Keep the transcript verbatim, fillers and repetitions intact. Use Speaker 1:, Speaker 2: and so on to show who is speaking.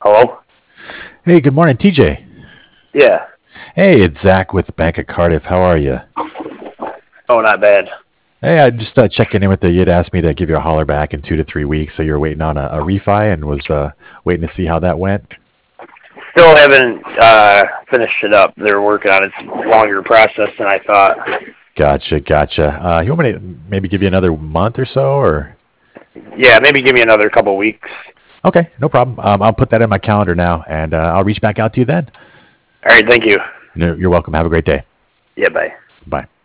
Speaker 1: Hello?
Speaker 2: Hey, good morning, T J.
Speaker 1: Yeah.
Speaker 2: Hey, it's Zach with the Bank of Cardiff. How are you?
Speaker 1: Oh, not bad.
Speaker 2: Hey, I just uh, checking in with you. You'd asked me to give you a holler back in two to three weeks, so you're waiting on a, a refi and was uh, waiting to see how that went.
Speaker 1: Still haven't uh, finished it up. They're working on it. It's a longer process than I thought.
Speaker 2: Gotcha, gotcha. Uh, you want me to maybe give you another month or so, or?
Speaker 1: Yeah, maybe give me another couple weeks.
Speaker 2: Okay, no problem. Um, I'll put that in my calendar now, and uh, I'll reach back out to you then.
Speaker 1: All right, thank you.
Speaker 2: You're you're welcome. Have a great day.
Speaker 1: Yeah, bye.
Speaker 2: Bye.